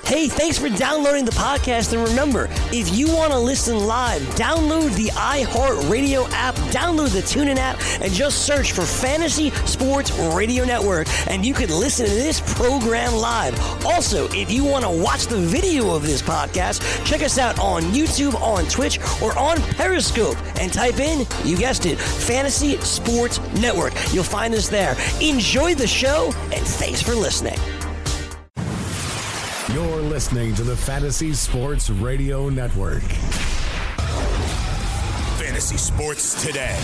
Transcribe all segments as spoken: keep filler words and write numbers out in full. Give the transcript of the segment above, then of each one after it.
Hey, thanks for downloading the podcast. And remember, if you want to listen live, download the iHeartRadio app, download the TuneIn app, and just search for Fantasy Sports Radio Network, and you can listen to this program live. Also, if you want to watch the video of this podcast, check us out on YouTube, on Twitch, or on Periscope, and type in, you guessed it, Fantasy Sports Network. You'll find us there. Enjoy the show, and thanks for listening. You're listening to the Fantasy Sports Radio Network. Fantasy Sports Today.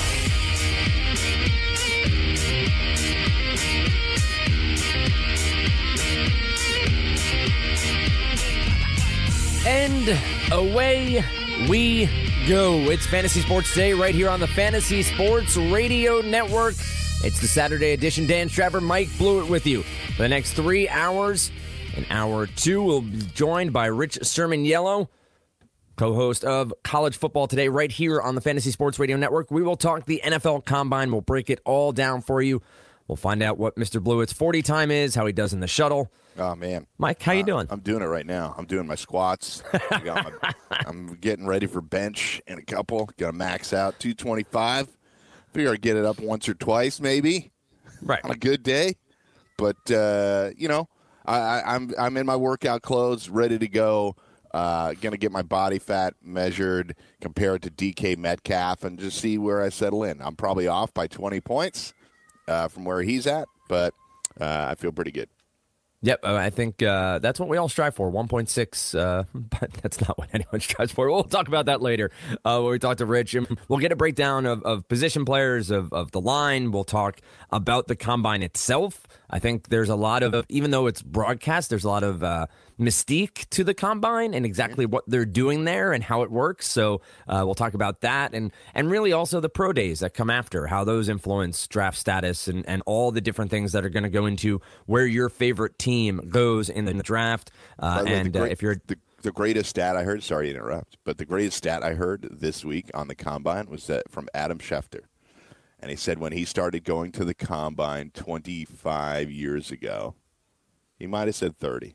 And away we go. It's Fantasy Sports Today right here on the Fantasy Sports Radio Network. It's the Saturday edition. Dan Straver, Mike Blewett with you for the next three hours. In hour two, we'll be joined by Rich Sermon-Yellow, co-host of College Football Today, right here on the Fantasy Sports Radio Network. We will talk the N F L Combine. We'll break it all down for you. We'll find out what Mister Blewett's forty time is, how he does in the shuttle. Oh, man. Mike, how you uh, doing? I'm doing it right now. I'm doing my squats. I got my, I'm getting ready for bench in a couple. Got to max out two twenty-five. Figure I'd get it up once or twice, maybe, right, on a good day. But, uh, you know, I, I'm I'm in my workout clothes, ready to go. Uh, going to get my body fat measured, compare it to D K Metcalf, and just see where I settle in. I'm probably off by twenty points uh, from where he's at, but uh, I feel pretty good. Yep, I think uh, that's what we all strive for, one point six, uh, but that's not what anyone strives for. We'll talk about that later uh, when we talk to Rich. And we'll get a breakdown of, of position players, of, of the line. We'll talk about the Combine itself. I think there's a lot of, even though it's broadcast, there's a lot of uh, mystique to the Combine and exactly what they're doing there and how it works. So uh, we'll talk about that and and really also the pro days that come after, how those influence draft status and, and all the different things that are going to go into where your favorite team goes in the draft. Uh, way, and great, uh, if you're the, the greatest stat I heard, sorry to interrupt, but the greatest stat I heard this week on the Combine was that from Adam Schefter. And he said when he started going to the Combine twenty-five years ago, he might have said thirty.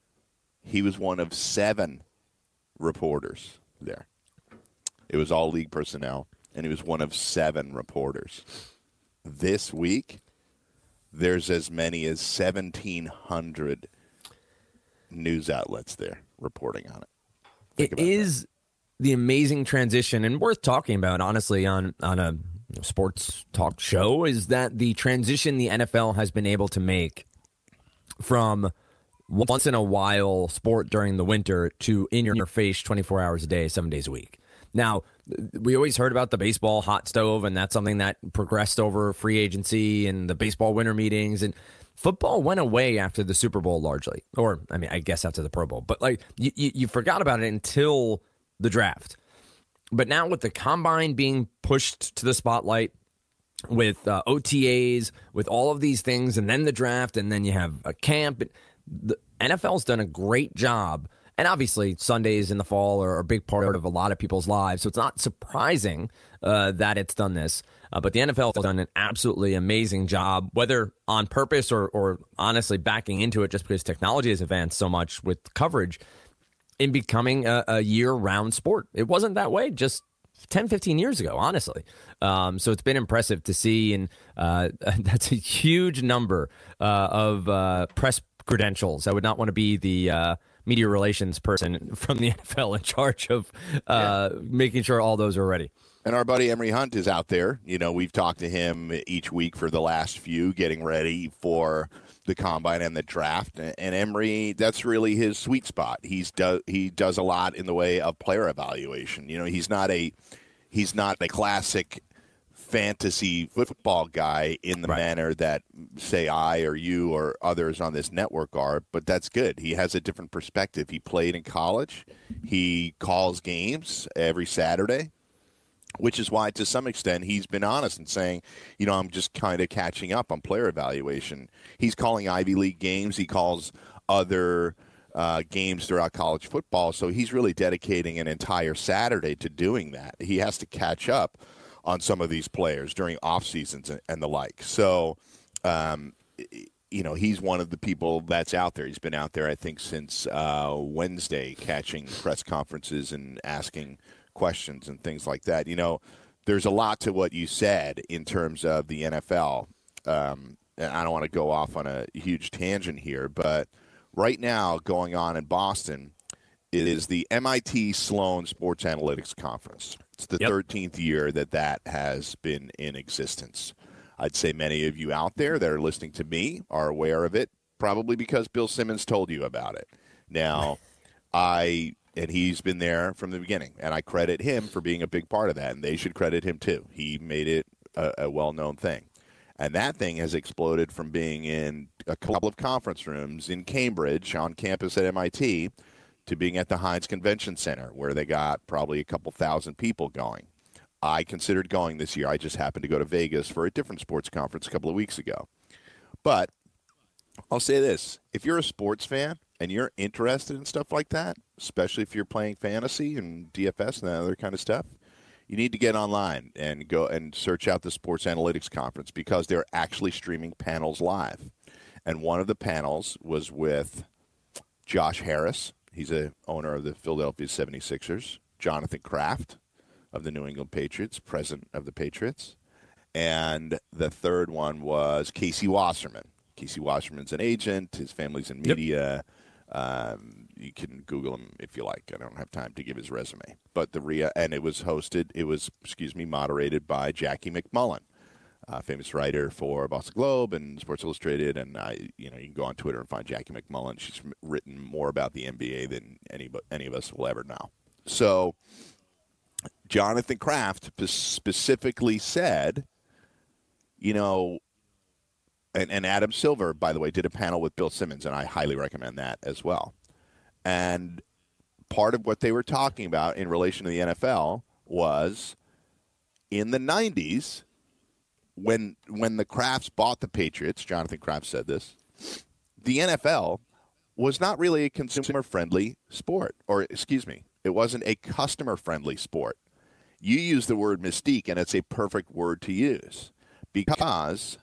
He was one of seven reporters there. It was all league personnel, and he was one of seven reporters. This week, there's as many as seventeen hundred news outlets there reporting on it. Think it is that. The amazing transition, and worth talking about, honestly, on, on a you know, sports talk show, is that the transition the N F L has been able to make from once in a while sport during the winter to in your face twenty-four hours a day, seven days a week. Now, we always heard about the baseball hot stove, and that's something that progressed over free agency and the baseball winter meetings. And football went away after the Super Bowl largely, or I mean, I guess after the Pro Bowl. But like you, you, you forgot about it until the draft. But now with the Combine being pushed to the spotlight, with uh, O T As, with all of these things, and then the draft, and then you have a camp, the N F L's done a great job. And obviously, Sundays in the fall are a big part of a lot of people's lives, so it's not surprising uh, that it's done this. Uh, but the N F L has done an absolutely amazing job, whether on purpose or, or honestly backing into it just because technology has advanced so much with coverage, in becoming a, a year-round sport. It wasn't that way just ten, fifteen years ago, honestly. Um, so it's been impressive to see, and uh, that's a huge number uh, of uh, press credentials. I would not want to be the uh, media relations person from the N F L in charge of uh, yeah. making sure all those are ready. And our buddy Emery Hunt is out there. You know, we've talked to him each week for the last few, getting ready for the Combine and the draft. And Emery, that's really his sweet spot. He's do, he does a lot in the way of player evaluation. You know, he's not a he's not a classic fantasy football guy in the right. manner that, say, I or you or others on this network are, but that's good. He has a different perspective. He played in college. He calls games every Saturday, which is why, to some extent, he's been honest in saying, you know, I'm just kind of catching up on player evaluation. He's calling Ivy League games. He calls other uh, games throughout college football, so he's really dedicating an entire Saturday to doing that. He has to catch up on some of these players during off seasons and, and the like. So um, you know, he's one of the people that's out there. He's been out there, I think, since uh, Wednesday, catching press conferences and asking questions and things like that. You know, there's a lot to what you said in terms of the N F L. Um, and I don't want to go off on a huge tangent here, but right now going on in Boston is the M I T Sloan Sports Analytics Conference. It's the yep. thirteenth year that that has been in existence. I'd say many of you out there that are listening to me are aware of it, probably because Bill Simmons told you about it. Now, I and he's been there from the beginning, and I credit him for being a big part of that, and they should credit him too. He made it a, a well-known thing. And that thing has exploded from being in a couple of conference rooms in Cambridge on campus at M I T to being at the Heinz Convention Center, where they got probably a couple thousand people going. I considered going this year. I just happened to go to Vegas for a different sports conference a couple of weeks ago. But I'll say this. If you're a sports fan and you're interested in stuff like that, especially if you're playing fantasy and D F S and that other kind of stuff, you need to get online and go and search out the Sports Analytics Conference because they're actually streaming panels live. And one of the panels was with Josh Harris. He's a owner of the Philadelphia seventy-sixers. Jonathan Kraft of the New England Patriots, president of the Patriots. And the third one was Casey Wasserman. Casey Wasserman's an agent. His family's in media. Yep. Um, you can Google him if you like. I don't have time to give his resume. But the Ria, and it was hosted, it was, excuse me, moderated by Jackie McMullen, a famous writer for Boston Globe and Sports Illustrated. And I, you know, you can go on Twitter and find Jackie McMullen. She's written more about the N B A than any, any of us will ever know. So Jonathan Kraft specifically said, you know, and, and Adam Silver, by the way, did a panel with Bill Simmons, and I highly recommend that as well. And part of what they were talking about in relation to the N F L was in the nineties, when when the Krafts bought the Patriots, Jonathan Kraft said this, the N F L was not really a consumer-friendly sport, or excuse me, it wasn't a customer-friendly sport. You use the word mystique, and it's a perfect word to use because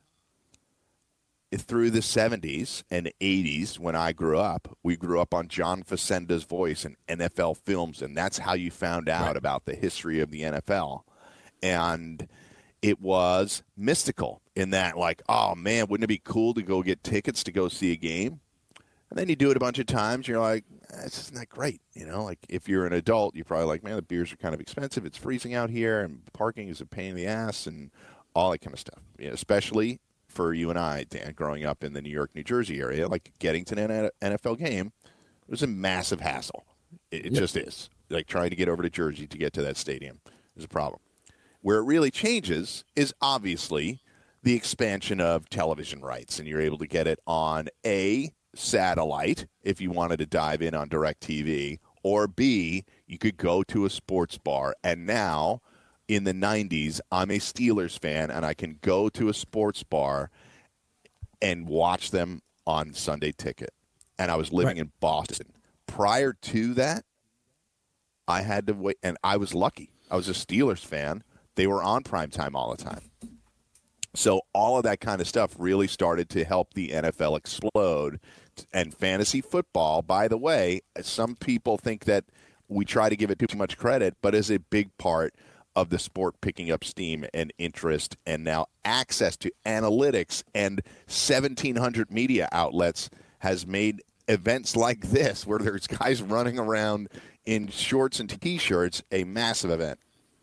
through the seventies and eighties, when I grew up, we grew up on John Facenda's voice and N F L films, and that's how you found out right. about the history of the N F L. And it was mystical in that, like, oh, man, wouldn't it be cool to go get tickets to go see a game? And then you do it a bunch of times, you're like, this isn't that great. You know, like if you're an adult, you're probably like, man, the beers are kind of expensive. It's freezing out here, and parking is a pain in the ass, and all that kind of stuff. You know, especially for you and I, Dan, growing up in the New York, New Jersey area, like getting to an N F L game was a massive hassle. It, it yep. just is. Like trying to get over to Jersey to get to that stadium is a problem. Where it really changes is obviously the expansion of television rights, and you're able to get it on A, satellite, if you wanted to dive in on DirecTV, or B, you could go to a sports bar. And now, in the nineties, I'm a Steelers fan, and I can go to a sports bar and watch them on Sunday Ticket. And I was living right. in Boston. Prior to that, I had to wait, and I was lucky. I was a Steelers fan. They were on primetime all the time. So all of that kind of stuff really started to help the N F L explode. And fantasy football, by the way, some people think that we try to give it too much credit, but is a big part of the sport picking up steam and interest, and now access to analytics and seventeen hundred media outlets has made events like this, where there's guys running around in shorts and T-shirts, a massive event.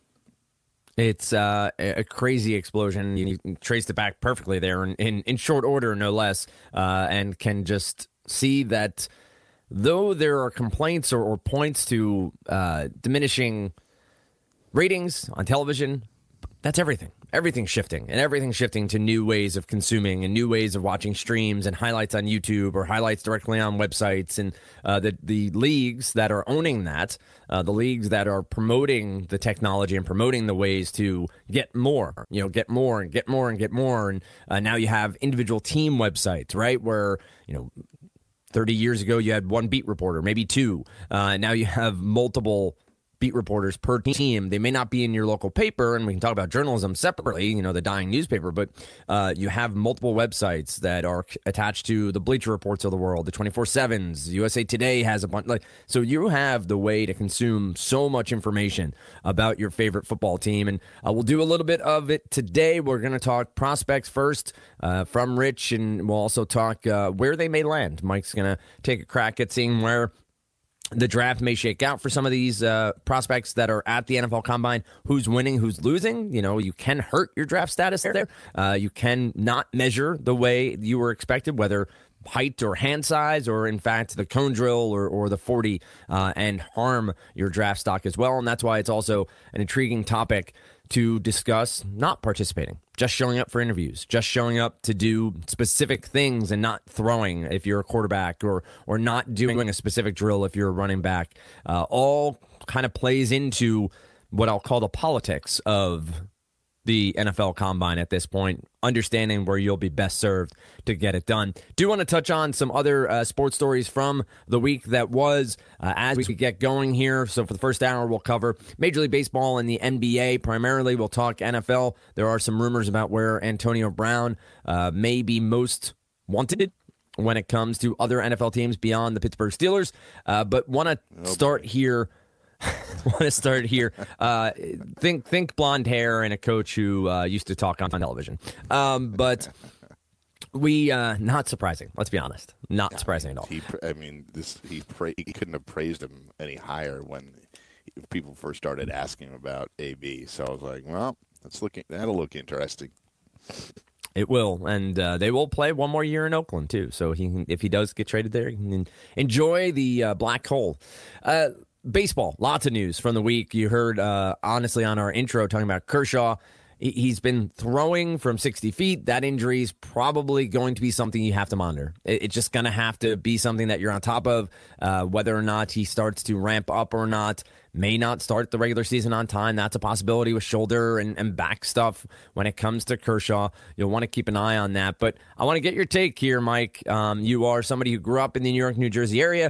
It's uh, a crazy explosion. You can trace it back perfectly there in, in, in short order, no less, uh, and can just see that though there are complaints or, or points to uh, diminishing ratings on television, that's everything. Everything's shifting, and everything's shifting to new ways of consuming and new ways of watching streams and highlights on YouTube or highlights directly on websites. And uh, the, the leagues that are owning that, uh, the leagues that are promoting the technology and promoting the ways to get more, you know, get more and get more and get more. And uh, now you have individual team websites, right, where, you know, thirty years ago you had one beat reporter, maybe two. Uh, now you have multiple beat reporters per team. They may not be in your local paper, and we can talk about journalism separately, you know, the dying newspaper, but uh, you have multiple websites that are attached to the Bleacher Reports of the world, the twenty-four sevens, U S A Today has a bunch. Like, so you have the way to consume so much information about your favorite football team, and uh, we'll do a little bit of it today. We're going to talk prospects first uh, from Rich, and we'll also talk uh, where they may land. Mike's going to take a crack at seeing where the draft may shake out for some of these uh, prospects that are at the N F L Combine. Who's winning, who's losing. You know, you can hurt your draft status there. Uh, you can not measure the way you were expected, whether height or hand size, or in fact the cone drill or, or the forty, uh, and harm your draft stock as well. And that's why it's also an intriguing topic to discuss not participating, just showing up for interviews, just showing up to do specific things and not throwing if you're a quarterback, or or not doing a specific drill if you're a running back. Uh, all kind of plays into what I'll call the politics of the N F L Combine at this point, understanding where you'll be best served to get it done. Do want to touch on some other uh, sports stories from the week that was uh, as we get going here. So for the first hour, we'll cover Major League Baseball and the N B A. Primarily, we'll talk N F L. There are some rumors about where Antonio Brown uh, may be most wanted when it comes to other N F L teams beyond the Pittsburgh Steelers. Uh, but want to oh, start boy. here. want to start here. Uh, think think blonde hair and a coach who uh, used to talk on, on television. Um, but we, uh, not surprising. Let's be honest. Not surprising at all. He, I mean, this he, pra- he couldn't have praised him any higher when people first started asking him about A B. So I was like, well, that's looking that'll look interesting. It will, and uh, they will play one more year in Oakland too. So he, can, if he does get traded there, he can enjoy the uh, black hole. Uh, Baseball, lots of news from the week. You heard, uh, honestly, on our intro talking about Kershaw. He's been throwing from sixty feet. That injury is probably going to be something you have to monitor. It's just going to have to be something that you're on top of. Uh, whether or not he starts to ramp up or not, may not start the regular season on time. That's a possibility with shoulder and, and back stuff when it comes to Kershaw. You'll want to keep an eye on that. But I want to get your take here, Mike. Um, you are somebody who grew up in the New York, New Jersey area.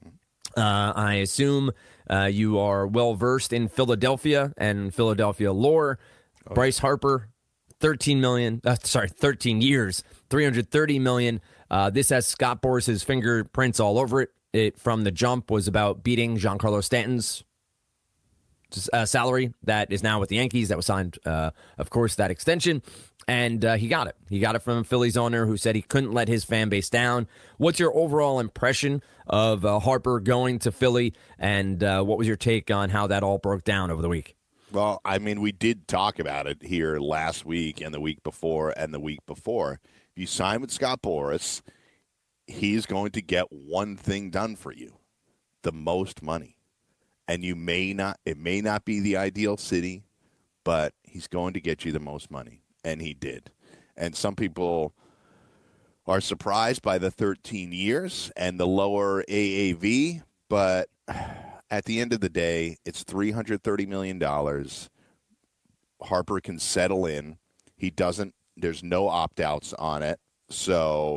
Uh, I assume uh, you are well-versed in Philadelphia and Philadelphia lore. Oh. Bryce Harper, thirteen million dollars, uh, sorry, thirteen years, three hundred thirty million dollars. Uh, this has Scott Boras's fingerprints all over it. It, from the jump, was about beating Giancarlo Stanton's uh, salary that is now with the Yankees. That was signed, uh, of course, that extension. And uh, he got it. He got it from Phillies owner who said he couldn't let his fan base down. What's your overall impression of uh, Harper going to Philly, and uh, what was your take on how that all broke down over the week? Well, I mean, we did talk about it here last week and the week before and the week before. If you sign with Scott Boras, he's going to get one thing done for you, the most money. And you may not, it may not be the ideal city, but he's going to get you the most money. And he did. And some people are surprised by the thirteen years and the lower A A V. But at the end of the day, it's three hundred thirty million dollars. Harper can settle in. He doesn't, there's no opt-outs on it. So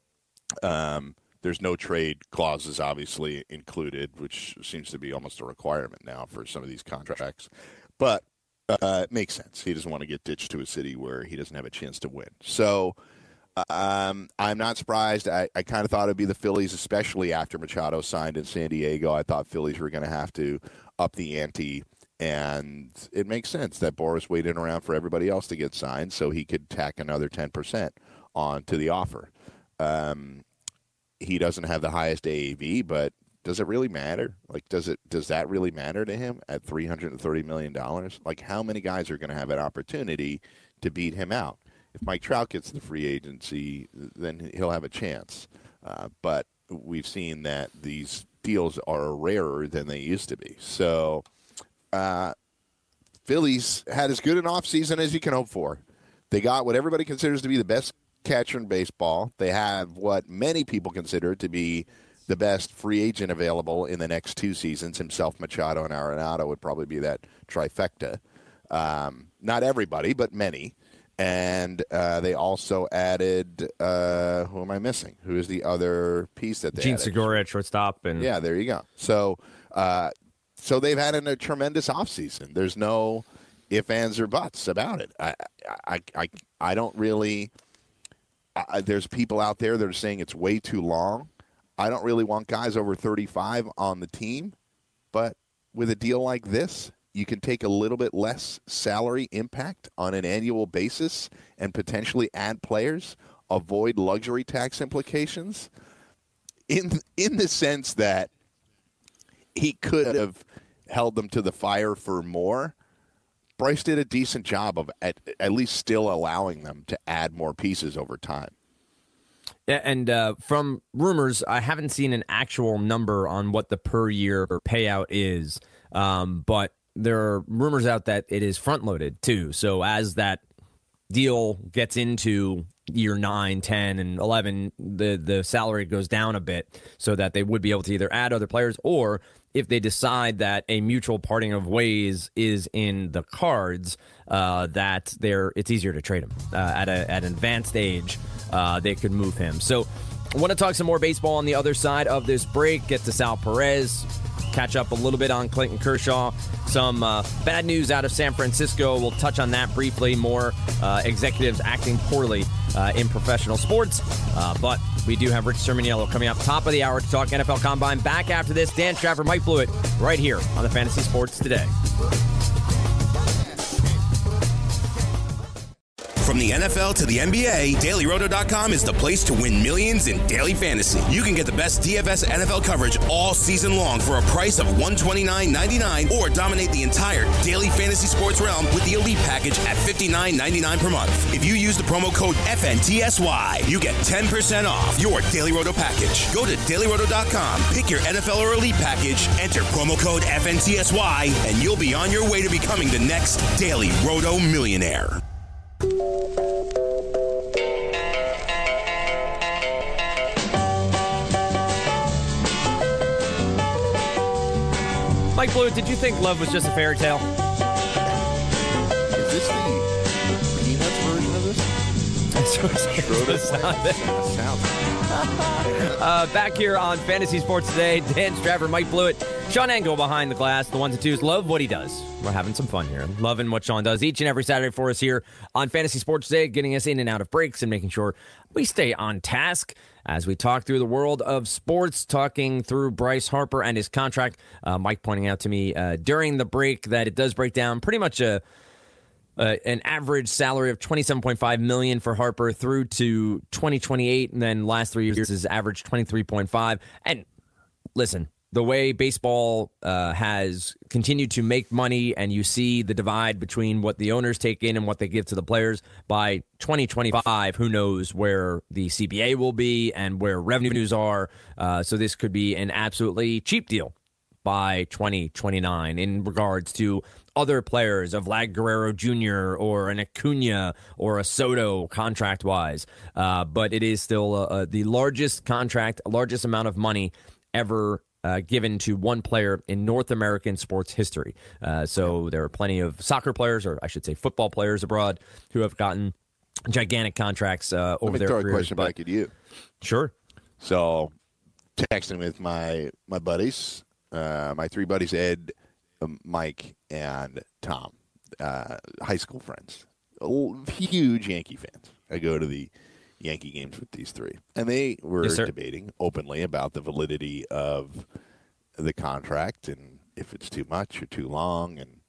um, there's no trade clauses, obviously, included, which seems to be almost a requirement now for some of these contracts. But Uh, it makes sense. He doesn't want to get ditched to a city where he doesn't have a chance to win. So um, I'm not surprised. I, I kind of thought it would be the Phillies, especially after Machado signed in San Diego. I thought Phillies were going to have to up the ante, and it makes sense that Boras waited around for everybody else to get signed so he could tack another ten percent on to the offer. Um, he doesn't have the highest A A V, but does it really matter? Like, does it? Does that really matter to him at three hundred thirty million dollars? Like, how many guys are going to have an opportunity to beat him out? If Mike Trout gets the free agency, then he'll have a chance. Uh, but we've seen that these deals are rarer than they used to be. So, uh, Phillies had as good an offseason as you can hope for. They got what everybody considers to be the best catcher in baseball. They have what many people consider to be the best free agent available in the next two seasons. Himself, Machado, and Arenado would probably be that trifecta. Um, not everybody, but many. And uh, they also added, uh, who am I missing? Who is the other piece that they Gene added? Segura at shortstop. And yeah, there you go. So uh, so they've had a tremendous offseason. There's no ifs, ands, or buts about it. I, I, I, I don't really. I, there's people out there that are saying it's way too long. I don't really want guys over thirty-five on the team, but with a deal like this, you can take a little bit less salary impact on an annual basis and potentially add players, avoid luxury tax implications, in in the sense that he could have held them to the fire for more. Bryce did a decent job of at, at least still allowing them to add more pieces over time. Yeah, and uh, from rumors, I haven't seen an actual number on what the per year payout is, um, but there are rumors out that it is front loaded too. So as that deal gets into year nine, ten, and eleven, the the salary goes down a bit so that they would be able to either add other players, or if they decide that a mutual parting of ways is in the cards, uh, that they're it's easier to trade him uh, at a at an advanced age. Uh, they could move him. So I want to talk some more baseball on the other side of this break. Get to Sal Perez, catch up a little bit on Clayton Kershaw. Some uh, bad news out of San Francisco. We'll touch on that briefly. More uh, executives acting poorly uh, in professional sports. Uh, but we do have Rich Cerminiello coming up top of the hour to talk N F L Combine. Back after this, Dan Strafford, Mike Blewett, right here on the Fantasy Sports Today. From the N F L to the N B A, Daily Roto dot com is the place to win millions in daily fantasy. You can get the best D F S N F L coverage all season long for a price of one hundred twenty-nine ninety-nine, or dominate the entire daily fantasy sports realm with the Elite package at fifty-nine ninety-nine per month. If you use the promo code F N T S Y, you get ten percent off your Daily Roto package. Go to Daily Roto dot com, pick your N F L or Elite package, enter promo code F N T S Y, and you'll be on your way to becoming the next Daily Roto millionaire. Mike Blewett, did you think love was just a fairy tale? Is this the Peanuts version of this? uh, back here on Fantasy Sports Today, Dan Strafford, Mike Blewett, Sean Engel behind the glass, the ones and twos. Love what he does. We're having some fun here. Loving what Sean does each and every Saturday for us here on Fantasy Sports Today, getting us in and out of breaks and making sure we stay on task as we talk through the world of sports, talking through Bryce Harper and his contract. Uh, Mike pointing out to me uh, during the break that it does break down pretty much a Uh, an average salary of twenty-seven point five million dollars for Harper through to twenty twenty-eight, and then last three years is average twenty-three point five. And listen, the way baseball uh, has continued to make money, and you see the divide between what the owners take in and what they give to the players, by twenty twenty-five, who knows where the C B A will be and where revenues are. Uh, so this could be an absolutely cheap deal by twenty twenty-nine in regards to other players, of Vlad Guerrero Junior or an Acuna or a Soto contract-wise. Uh, but it is still uh, uh, the largest contract, largest amount of money ever uh, given to one player in North American sports history. Uh, so there are plenty of soccer players, or I should say football players abroad, who have gotten gigantic contracts uh, over their careers. Let me throw a question but, back at you. Sure. So texting with my, my buddies, uh, my three buddies, Ed, Mike, and Tom, uh, high school friends, huge Yankee fans. I go to the Yankee games with these three, and they were yes, debating openly about the validity of the contract and if it's too much or too long. And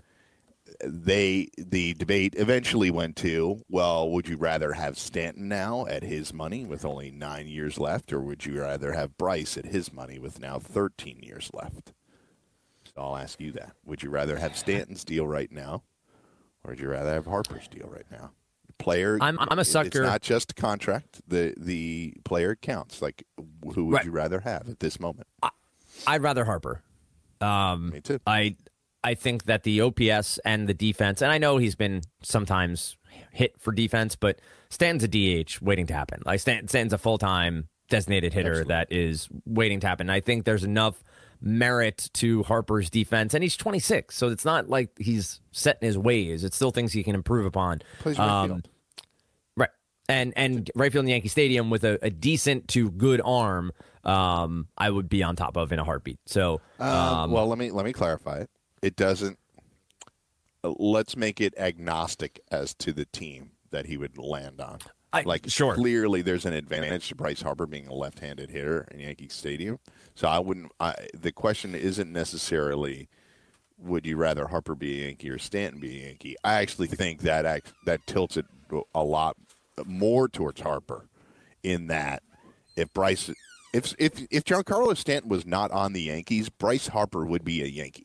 they, the debate eventually went to, well, would you rather have Stanton now at his money with only nine years left, or would you rather have Bryce at his money with now thirteen years left? I'll ask you that. Would you rather have Stanton's deal right now, or would you rather have Harper's deal right now? Player, I'm, I'm a sucker. It's not just contract. The the player counts. Like, who would right. you rather have at this moment? I, I'd rather Harper. Um, Me too. I I think that the O P S and the defense, and I know he's been sometimes hit for defense, but Stanton's a D H waiting to happen. Like Stan, Stanton's a full-time designated hitter Absolutely. that is waiting to happen. I think there's enough merit to Harper's defense, and he's twenty-six, so it's not like he's set in his ways. It's still things he can improve upon. Plays right um, field. Right. and and right field in Yankee Stadium with a, a decent to good arm, um, I would be on top of in a heartbeat. So, um, um, well, let me let me clarify it. It doesn't. Let's make it agnostic as to the team that he would land on. I, like, sure. Clearly, there's an advantage to Bryce Harper being a left-handed hitter in Yankee Stadium. So I wouldn't. I, the question isn't necessarily would you rather Harper be a Yankee or Stanton be a Yankee. I actually think that act, that tilts it a lot more towards Harper. In that, if Bryce, if if if Giancarlo Stanton was not on the Yankees, Bryce Harper would be a Yankee.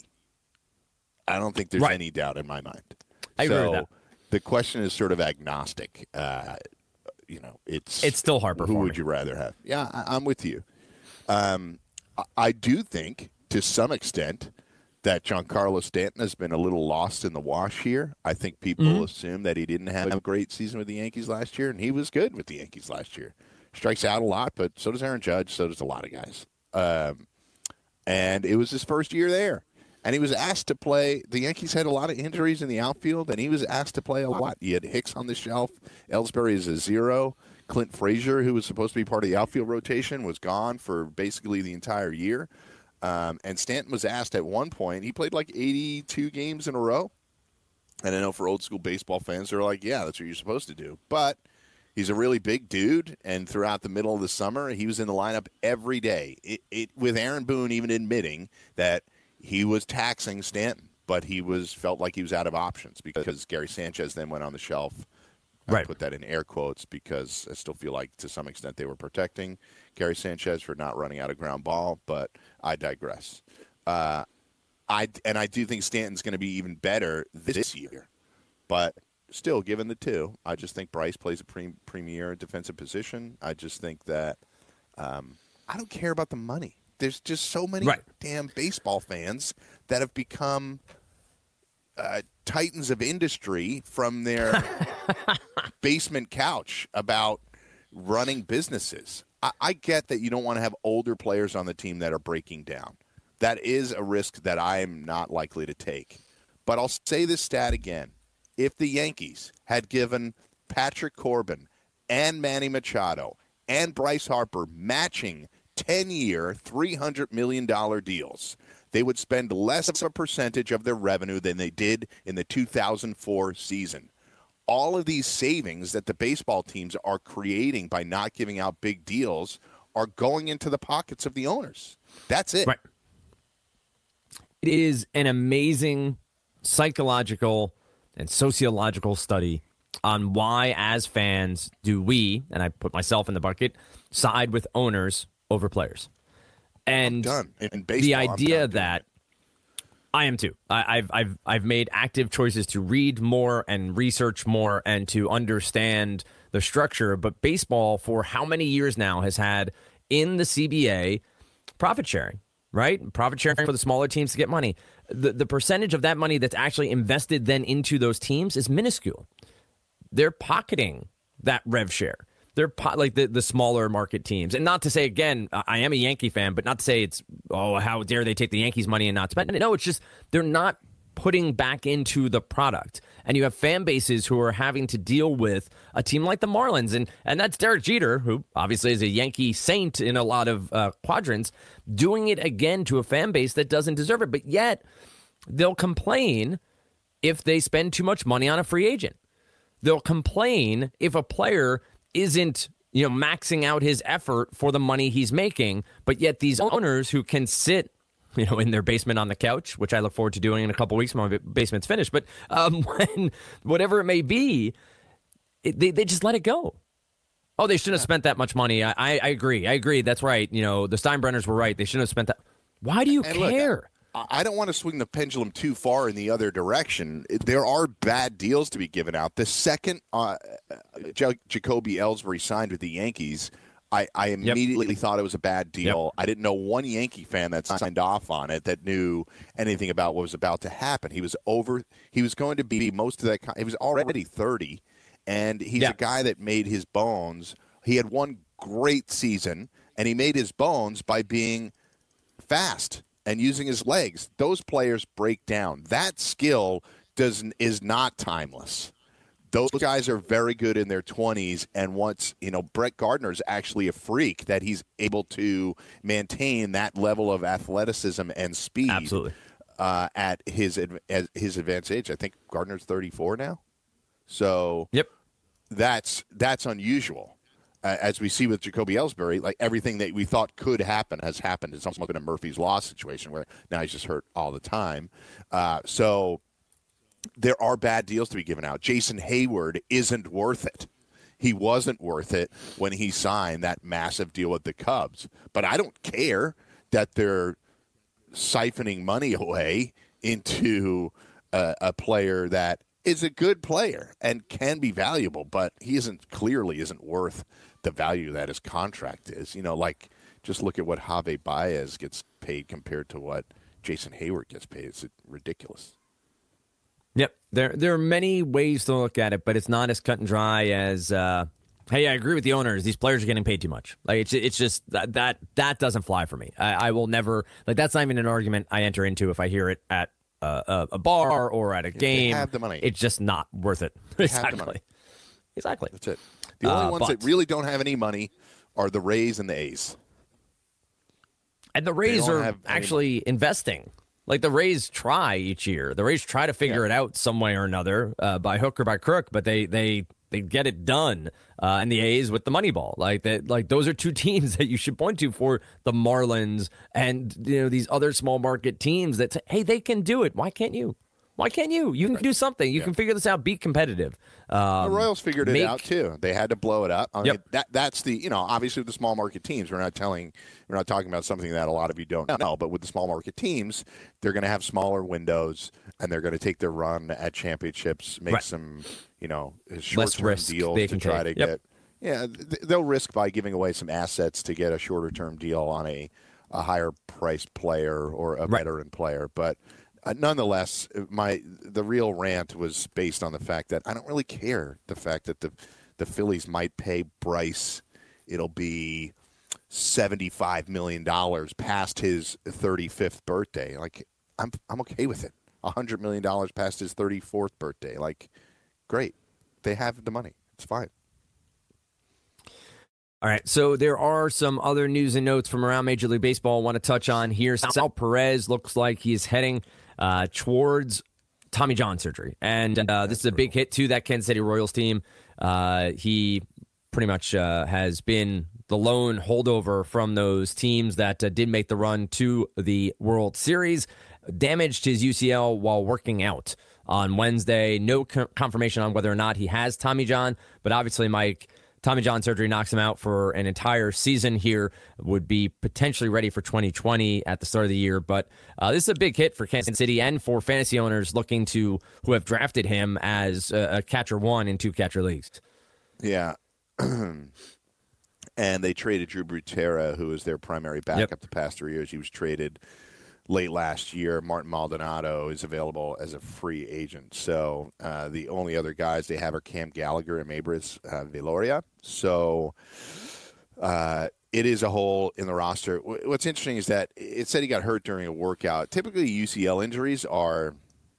I don't think there's right. any doubt in my mind. I so agree with that. The question is sort of agnostic. Uh, you know, it's it's still Harper. Who for would me. you rather have? Yeah, I, I'm with you. Um, I, I do think, to some extent, that Giancarlo Stanton has been a little lost in the wash here. I think people mm-hmm. assume that he didn't have a great season with the Yankees last year, and he was good with the Yankees last year. Strikes out a lot, but so does Aaron Judge. So does a lot of guys. Um, and it was his first year there. And he was asked to play. The Yankees had a lot of injuries in the outfield, and he was asked to play a lot. He had Hicks on the shelf. Ellsbury is a zero. Clint Frazier, who was supposed to be part of the outfield rotation, was gone for basically the entire year. Um, and Stanton was asked at one point. He played like eighty-two games in a row. And I know for old school baseball fans, they're like, yeah, that's what you're supposed to do. But he's a really big dude, and throughout the middle of the summer, he was in the lineup every day. It, it with Aaron Boone even admitting that he was taxing Stanton, but he was felt like he was out of options because Gary Sanchez then went on the shelf. Right. I put that in air quotes because I still feel like to some extent they were protecting Gary Sanchez for not running out of ground ball, but I digress. Uh, I and I do think Stanton's going to be even better this year, but still, given the two, I just think Bryce plays a pre- premier defensive position. I just think that um, I don't care about the money. There's just so many right. damn baseball fans that have become uh, titans of industry from their basement couch about running businesses. I-, I get that you don't want to have older players on the team that are breaking down. That is a risk that I am not likely to take. But I'll say this stat again. If the Yankees had given Patrick Corbin and Manny Machado and Bryce Harper matching ten-year, three hundred million dollars deals, they would spend less of a percentage of their revenue than they did in the two thousand four season. All of these savings that the baseball teams are creating by not giving out big deals are going into the pockets of the owners. That's it. Right. It is an amazing psychological and sociological study on why, as fans, do we, and I put myself in the bucket, side with owners over players. And done. In baseball, the idea that it. I am too. I, I've I've I've made active choices to read more and research more and to understand the structure. But baseball, for how many years now, has had in the C B A profit sharing, right? Profit sharing for the smaller teams to get money. The the percentage of that money that's actually invested then into those teams is minuscule. They're pocketing that rev share. They're po- like the, the smaller market teams. And not to say, again, I am a Yankee fan, but not to say it's, oh, how dare they take the Yankees' money and not spend it. No, it's just they're not putting back into the product. And you have fan bases who are having to deal with a team like the Marlins. And, and that's Derek Jeter, who obviously is a Yankee saint in a lot of uh, quadrants, doing it again to a fan base that doesn't deserve it. But yet they'll complain if they spend too much money on a free agent. They'll complain if a player isn't, you know, maxing out his effort for the money he's making, but yet these owners who can sit, you know, in their basement on the couch, which I look forward to doing in a couple weeks when my basement's finished, but um, when whatever it may be, it, they they just let it go. Oh, they shouldn't have spent that much money. I, I I agree. I agree. That's right. You know, the Steinbrenners were right. They shouldn't have spent that. Why do you and care? Look, I don't want to swing the pendulum too far in the other direction. There are bad deals to be given out. The second uh, J- Jacoby Ellsbury signed with the Yankees, I, I immediately yep. thought it was a bad deal. Yep. I didn't know one Yankee fan that signed off on it that knew anything about what was about to happen. He was over. He was going to be most of that. He was already thirty, and he's yep. a guy that made his bones. He had one great season, and he made his bones by being fast and using his legs. Those players break down. That skill does is not timeless. those guys are very good in their twenties. And once, you know, Brett Gardner is actually a freak that he's able to maintain that level of athleticism and speed. Absolutely. Uh, at his at his advanced age. I think Gardner's thirty-four now. So yep. that's that's unusual. Uh, as we see with Jacoby Ellsbury, like everything that we thought could happen has happened. It's almost been a Murphy's Law situation where now he's just hurt all the time. Uh, so there are bad deals to be given out. Jason Hayward isn't worth it. He wasn't worth it when he signed that massive deal with the Cubs. But I don't care that they're siphoning money away into a, a player that is a good player and can be valuable, but he isn't clearly isn't worth the value that his contract is. You know, like just look at what Javi Baez gets paid compared to what Jason Hayward gets paid. It's ridiculous. Yep, there there are many ways to look at it, but it's not as cut and dry as. Uh... Hey, I agree with the owners. These players are getting paid too much. Like it's it's just that that, that doesn't fly for me. I, I will never like that's not even an argument I enter into if I hear it at uh, a, a bar or at a game. They have the money. It's just not worth it. They exactly. have the money. Exactly. That's it. The only uh, ones but, that really don't have any money are the Rays and the A's. And the Rays are actually investing. Like the Rays try each year. The Rays try to figure yeah. it out some way or another, uh, by hook or by crook, but they they. They get it done, uh, and the A's with the money ball. Like that, like those are two teams that you should point to for the Marlins and you know these other small market teams that say, hey, they can do it. Why can't you? Why can't you? You can do something. You yeah. can figure this out. Be competitive. Um, the Royals figured make, it out too. They had to blow it up. I mean, yep. that that's the you know obviously with the small market teams, we're not telling, we're not talking about something that a lot of you don't know. But with the small market teams, they're going to have smaller windows and they're going to take their run at championships, make right. some you know short term deals to try take. to yep. get. Yeah, they'll risk by giving away some assets to get a shorter term deal on a a higher priced player or a right. veteran player, but. Uh, nonetheless, my the real rant was based on the fact that I don't really care the fact that the the Phillies might pay Bryce. It'll be seventy-five million dollars past his thirty-fifth birthday. Like I'm I'm okay with it. one hundred million dollars past his thirty-fourth birthday. Like great. They have the money. It's fine. All right, so there are some other news and notes from around Major League Baseball I want to touch on here. Sal Perez looks like he's heading uh, towards Tommy John surgery. And uh, this is a big hit to that Kansas City Royals team. Uh, he pretty much uh, has been the lone holdover from those teams that uh, did make the run to the World Series. Damaged his U C L while working out on Wednesday. No co- confirmation on whether or not he has Tommy John, but obviously, Mike, Tommy John surgery knocks him out for an entire season here, would be potentially ready for twenty twenty at the start of the year. But uh, this is a big hit for Kansas City and for fantasy owners looking to, who have drafted him as a, a catcher one in two catcher leagues. Yeah. And they traded Drew Butera, who was their primary backup yep. the past three years. He was traded late last year. Martin Maldonado is available as a free agent. So uh, the only other guys they have are Cam Gallagher and Mabris uh, Veloria. So uh, it is a hole in the roster. What's interesting is that it said he got hurt during a workout. Typically, U C L injuries are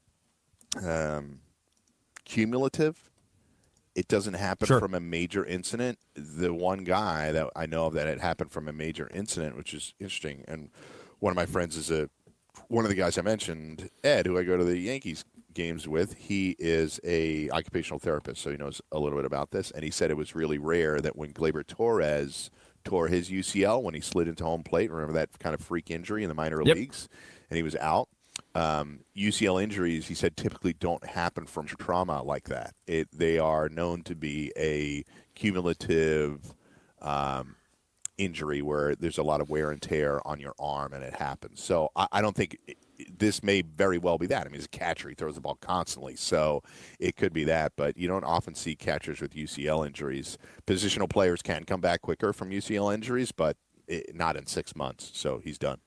um, cumulative. It doesn't happen sure. from a major incident. The one guy that I know of that had happened from a major incident, which is interesting, and one of my friends is a one of the guys I mentioned, Ed, who I go to the Yankees games with. He is a occupational therapist, so he knows a little bit about this. And he said it was really rare that when Gleyber Torres tore his U C L when he slid into home plate, remember that kind of freak injury in the minor yep. leagues, and he was out. Um, U C L injuries, he said, typically don't happen from trauma like that. It they are known to be a cumulative um, injury where there's a lot of wear and tear on your arm, and it happens. So I, I don't think it, this may very well be that. I mean, he's a catcher; he throws the ball constantly, so it could be that. But you don't often see catchers with U C L injuries. Positional players can come back quicker from U C L injuries, but it, not in six months. So he's done.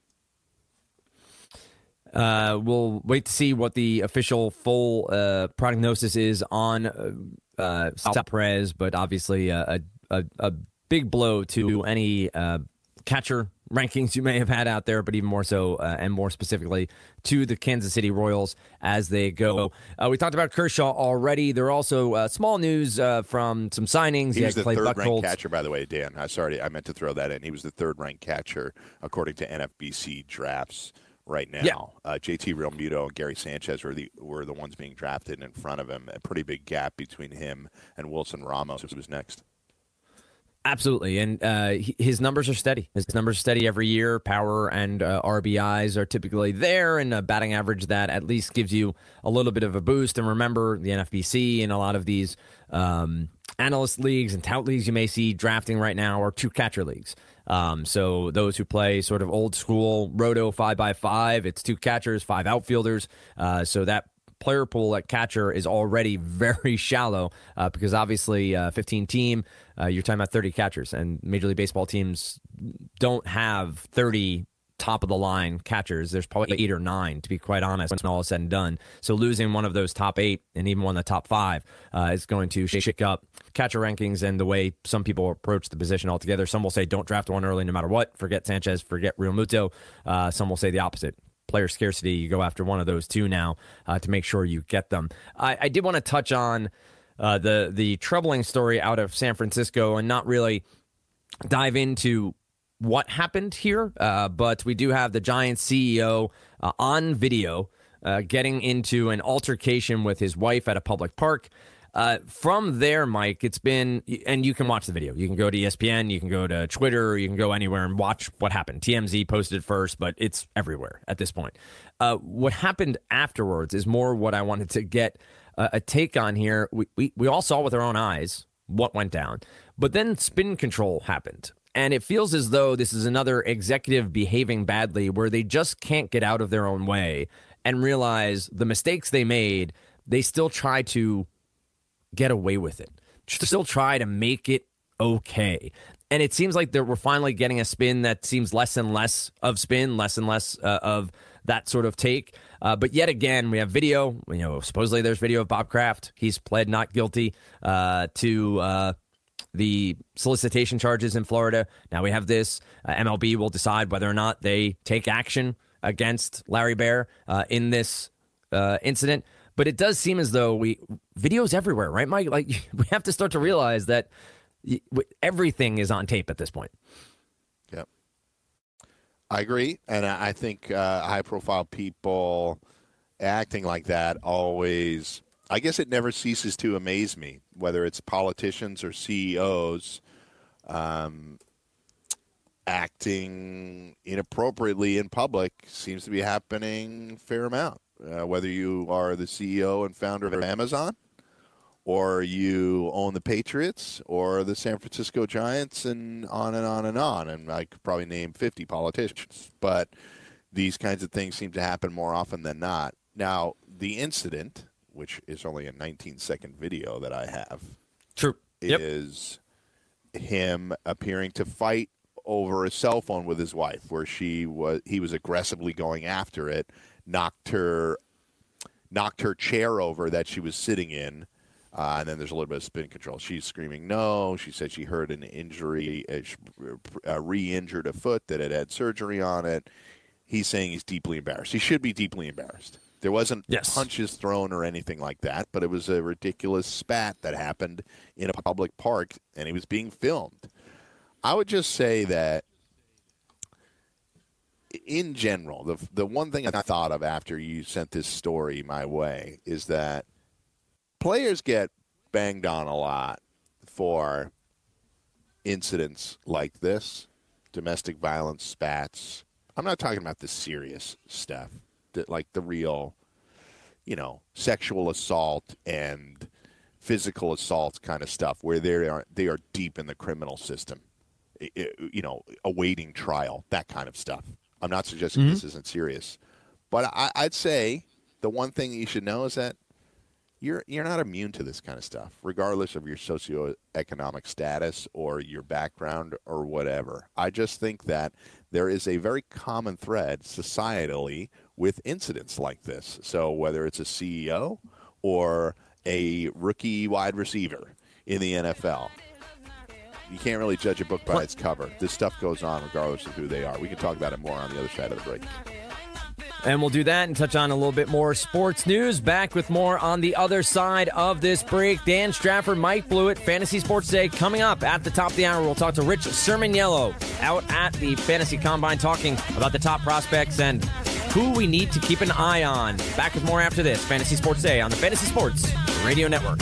Uh, we'll wait to see what the official full uh, prognosis is on uh, uh, Sal Perez, but obviously uh, a, a a big blow to any uh, catcher rankings you may have had out there, but even more so uh, and more specifically to the Kansas City Royals as they go. Uh, we talked about Kershaw already. There are also uh, small news uh, from some signings. He was the Clay third-ranked Buchholz. catcher, by the way, Dan. I sorry, I meant to throw that in. He was the third-ranked catcher according to N F B C drafts right now. Yeah. Uh, J T Realmuto and Gary Sanchez were the were the ones being drafted in front of him. A pretty big gap between him and Wilson Ramos, who was next. Absolutely, and uh, his numbers are steady. His numbers are steady every year. Power and uh, R B Is are typically there, and a batting average that at least gives you a little bit of a boost. And remember, the N F B C and a lot of these um, analyst leagues and tout leagues you may see drafting right now are two catcher leagues. Um, so those who play sort of old school roto five by five, it's two catchers, five outfielders. Uh, so that player pool at catcher is already very shallow uh, because obviously uh, fifteen team, uh, you're talking about thirty catchers, and Major League Baseball teams don't have thirty top of the line catchers. There's probably eight or nine, to be quite honest, when all is said and done. So losing one of those top eight and even one of the top five uh, is going to shake up catcher rankings and the way some people approach the position altogether. Some will say don't draft one early no matter what. Forget Sanchez, forget Realmuto. Uh, some will say the opposite. Player scarcity, you go after one of those two now uh, to make sure you get them. I, I did want to touch on uh, the the troubling story out of San Francisco and not really dive into what happened here, uh, but we do have the Giants C E O uh, on video uh, getting into an altercation with his wife at a public park. Uh, from there, Mike, it's been, and you can watch the video. You can go to E S P N, you can go to Twitter, you can go anywhere and watch what happened. T M Z posted first, but it's everywhere at this point. Uh, what happened afterwards is more what I wanted to get uh, a take on here. We, we we all saw with our own eyes what went down, but then spin control happened. And it feels as though this is another executive behaving badly where they just can't get out of their own way and realize the mistakes they made, they still try to get away with it, still try to make it okay. And it seems like that we're finally getting a spin that seems less and less of spin, less and less uh, of that sort of take. Uh, but yet again, we have video. You know, supposedly there's video of Bob Kraft. He's pled not guilty uh, to uh, the solicitation charges in Florida. Now we have this. Uh, M L B will decide whether or not they take action against Larry Baer uh, in this uh, incident. But it does seem as though we videos everywhere, right, Mike? Like we have to start to realize that everything is on tape at this point. Yep, I agree, and I think uh, high-profile people acting like that always. I guess it never ceases to amaze me, whether it's politicians or C E Os um, acting inappropriately in public seems to be happening a fair amount. Uh, whether you are the C E O and founder of Amazon, or you own the Patriots, or the San Francisco Giants, and on and on and on. And I could probably name fifty politicians. But these kinds of things seem to happen more often than not. Now, the incident, which is only a nineteen-second video that I have, True. Yep. is him appearing to fight over a cell phone with his wife, where she was he was aggressively going after it, knocked her knocked her chair over that she was sitting in, uh, and then there's a little bit of spin control. She's screaming no. She said she heard an injury, uh, re-injured a foot that had had surgery on it. He's saying he's deeply embarrassed. He should be deeply embarrassed. There wasn't yes. punches thrown or anything like that, but it was a ridiculous spat that happened in a public park, and he was being filmed. I would just say that in general, the the one thing I thought of after you sent this story my way is that players get banged on a lot for incidents like this, domestic violence spats. I'm not talking about the serious stuff, that like the real, you know, sexual assault and physical assault kind of stuff, where they are they are deep in the criminal system, you know, awaiting trial, that kind of stuff. I'm not suggesting mm-hmm. this isn't serious, but I, I'd say the one thing that you should know is that you're you're not immune to this kind of stuff, regardless of your socioeconomic status or your background or whatever. I just think that there is a very common thread societally with incidents like this. So whether it's a C E O or a rookie wide receiver in the N F L, You can't really judge a book by its cover. This stuff goes on regardless of who they are. We can talk about it more on the other side of the break. And we'll do that and touch on a little bit more sports news. Back with more on the other side of this break. Dan Strafford, Mike Blewett, Fantasy Sports Day coming up at the top of the hour. We'll talk to Rich Sermoniello out at the Fantasy Combine talking about the top prospects and who we need to keep an eye on. Back with more after this. Fantasy Sports Day on the Fantasy Sports Radio Network.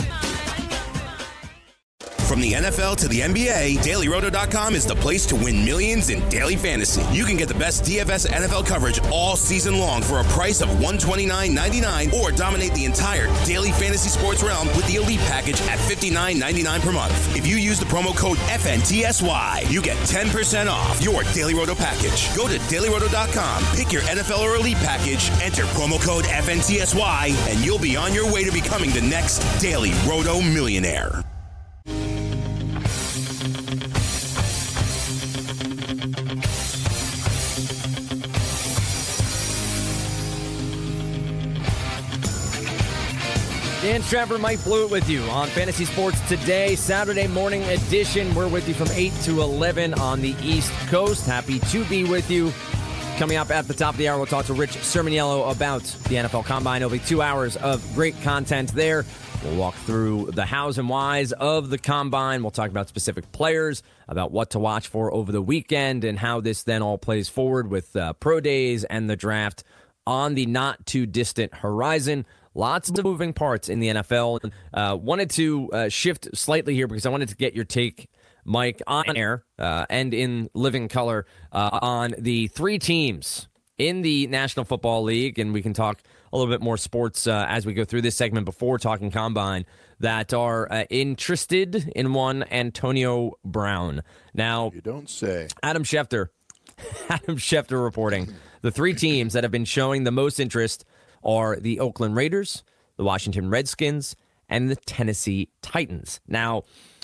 From the N F L to the N B A, Daily Roto dot com is the place to win millions in daily fantasy. You can get the best D F S N F L coverage all season long for a price of one hundred twenty-nine ninety-nine, or dominate the entire daily fantasy sports realm with the Elite package at fifty-nine ninety-nine per month. If you use the promo code F N T S Y, you get ten percent off your Daily Roto package. Go to Daily Roto dot com, pick your N F L or Elite package, enter promo code F N T S Y, and you'll be on your way to becoming the next Daily Roto millionaire. Dan Strafford, Mike Blewett with you on Fantasy Sports Today, Saturday morning edition. We're with you from eight to eleven on the East Coast. Happy to be with you. Coming up at the top of the hour, we'll talk to Rich Sermoniello about the N F L Combine. It'll be two hours of great content there. We'll walk through the hows and whys of the Combine. We'll talk about specific players, about what to watch for over the weekend, and how this then all plays forward with uh, pro days and the draft on the not-too-distant horizon. Lots of moving parts in the N F L. Uh, wanted to uh, shift slightly here because I wanted to get your take, Mike, on air uh, and in living color uh, on the three teams in the National Football League, and we can talk a little bit more sports uh, as we go through this segment before talking Combine, that are uh, interested in one Antonio Brown. Now, you don't say. Adam Schefter, Adam Schefter reporting the three teams that have been showing the most interest are the Oakland Raiders, the Washington Redskins, and the Tennessee Titans. Now,